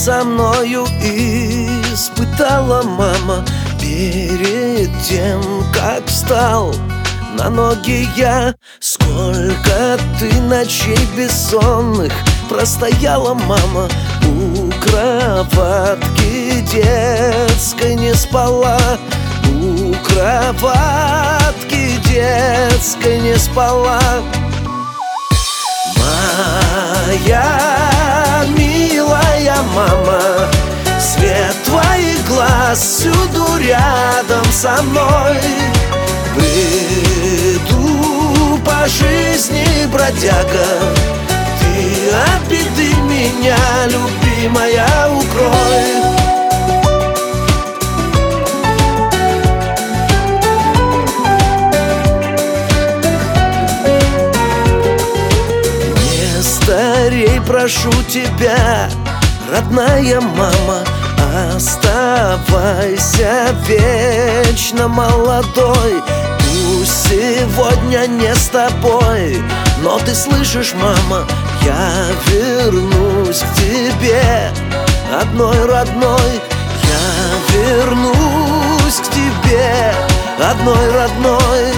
со мною испытала, мама, перед тем, как встал на ноги я. Сколько ты ночей бессонных простояла, мама, у кроватки детской не спала, у кроватки детской не спала. Моя милая мама, свет твоих глаз всюду рядом со мной. Бреду по жизни, бродяга, ты от беды меня, любимая, укрой. Старей, прошу тебя, родная мама, оставайся вечно молодой. Пусть сегодня не с тобой, но ты слышишь, мама, я вернусь к тебе, одной родной. Я вернусь к тебе, одной родной.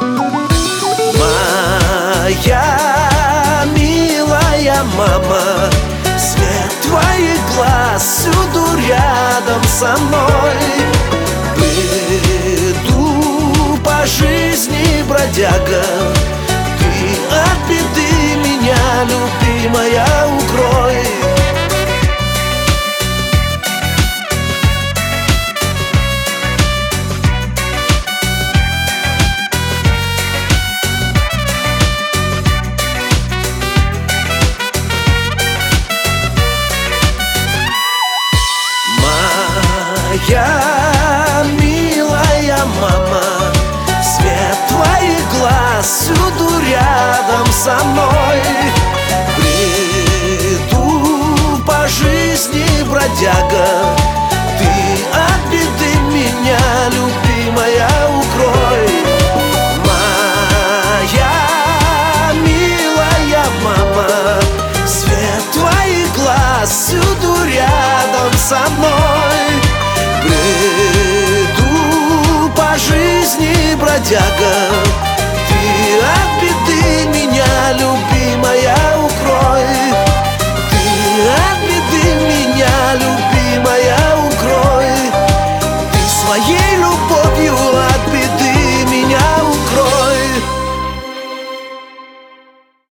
Моя милая мама, свет твоих глаз всюду рядом со мной. Бреду по жизни, бродяга, ты от беды меня, любимая, укрой. Моя милая мама, свет твоих глаз всюду рядом со мной. Бреду по жизни, бродяга, ты от беды меня, любимая, укрой. Моя милая мама, свет твоих глаз всюду рядом со мной. Бреду по жизни, бродяга, ты от беды меня, любимая, укрой. Ты от беды меня, любимая, укрой. Ты своей любовью